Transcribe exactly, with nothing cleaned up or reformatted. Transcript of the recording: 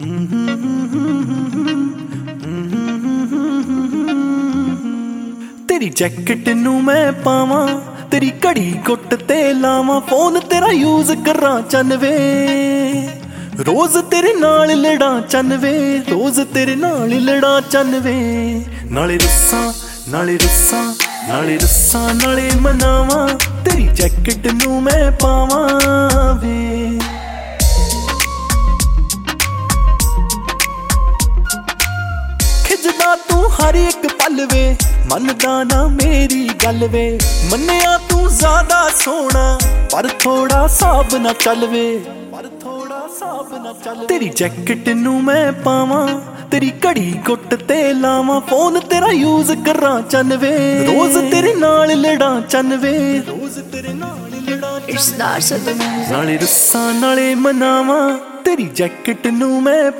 तेरी जैकेट नू मैं पावां, तेरी घड़ी गुट ते लावां, फोन तेरा यूज करा चनवे, रोज तेरे नाल लड़ा चनवे, रोज तेरे नाल लड़ा चनवे। नाले रस्सां नाले रस्सां नाले रस्सां नाले मनावां, तेरी जैकेट नू मैं पावां वे। खिजदा तू हर एक पल वे, मनदा ना मेरी गल वे, मन्निया तू ज्यादा सोहना पर थोड़ा साब ना चल वे, पर थोड़ा साब ना चल। तेरी जैकेट नू मैं पावां, तेरी घड़ी गुट ते लावां, फोन तेरा यूज करा चनवे, रोज तेरे नाल लड़ा चनवे, रोज तेरे नाल लड़ा चनवे। नाले रस्सां नाले मनावां, तेरी जैकेट नू मैं